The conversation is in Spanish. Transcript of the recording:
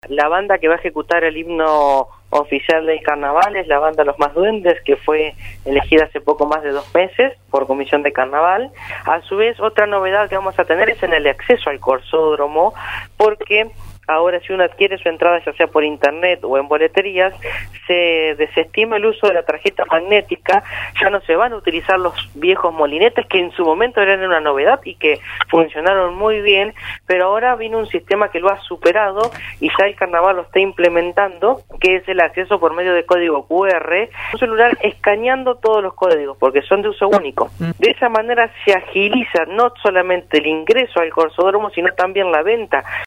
La banda que va a ejecutar el himno oficial del carnaval es la banda Los Más Duendes, que fue elegida hace poco más de 2 meses por comisión de carnaval. A su vez, otra novedad que vamos a tener es en el acceso al corsódromo, porque ahora si uno adquiere su entrada ya sea por internet o en boleterías, se desestima el uso de la tarjeta magnética. Ya no se van a utilizar los viejos molinetes que en su momento eran una novedad y que funcionaron muy bien, pero ahora vino un sistema que lo ha superado y ya el carnaval lo está implementando, que es el acceso por medio de código QR, un celular escaneando todos los códigos porque son de uso único. De esa manera se agiliza no solamente el ingreso al corsódromo, sino también la venta.